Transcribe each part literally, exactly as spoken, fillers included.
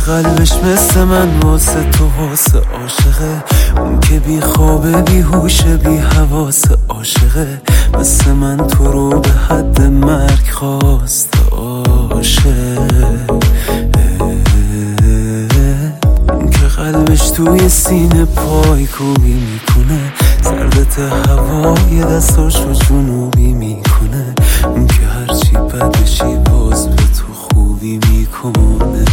قلبش مثل من واسه تو واسه عاشقه، اون که بی خوابه بی هوشه بی حواسه عاشقه، مثل من تو رو به حد مرگ خواست عاشق، اون که قلبش توی سینه پای کوبی میکنه، سردت هوای دستاشو جنوبی میکنه، اون که هرچی بدشی باز به تو خوبی میکنه،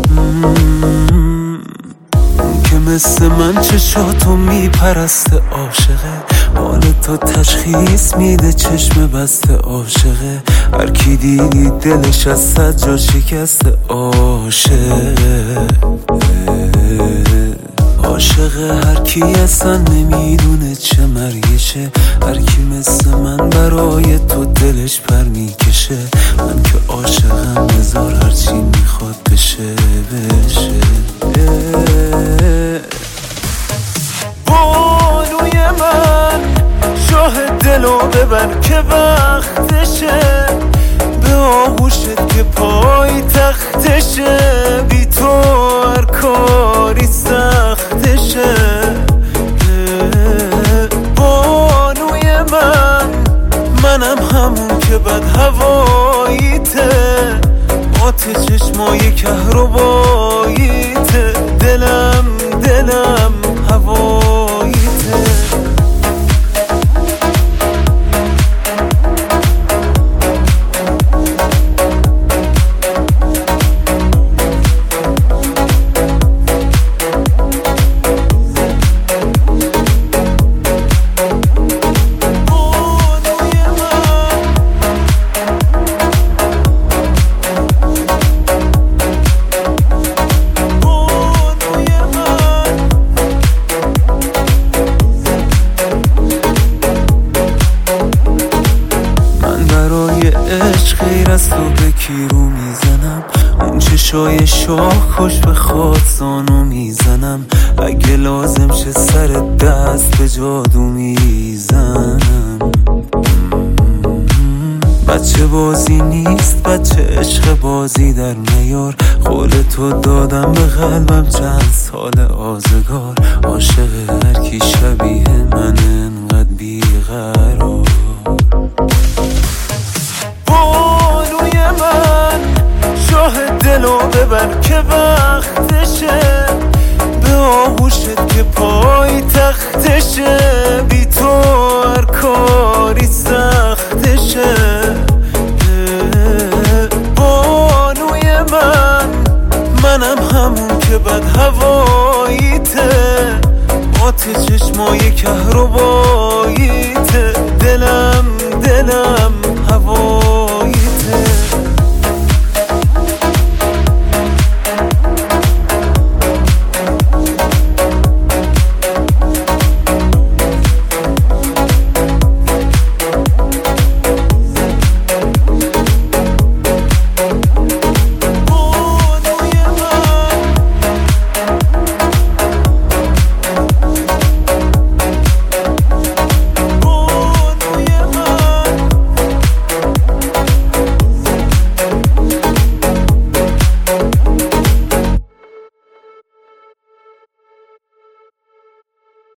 اون که مثل من چشاتو میپرسته عاشقه، حال تو تشخیص میده چشم بسته عاشقه، هر کی دیدی دلش از صد جا شکسته عاشقه، عاشقه هر کی اصلا نمیدونه چه مرگشه، هر کی مثل من برای تو دلش پر میکشه، من که عاشقم هزار هرچی میخواد بشه بشه. بانوی من شاه دلو ببر که وقتشه، به آغوشت که پای تختشه، بی تو هر کاری سختشه. بانوی من منم همون که بد هواییته، آت چشمای کهرباییته، دلم دلم هواییته. عشق غیر از تو به کی رو میزنم، اون چشای شاخش به خود زانو میزنم، اگه لازم شه سر دست به جادو میزنم. بچه بازی نیست بچه عشق بازی در نیار، قول تو دادم به قلبم چند سال آزگار، عاشق هر کی شبیه من انقدر بیقرار. بانوی من شاه دلو ببر که وقتشه، به آغوشت که پای تختشه، بی تو هر کاری سختشه. بانوی من منم همون که بد هواییته، آت چشمای کهرباییته،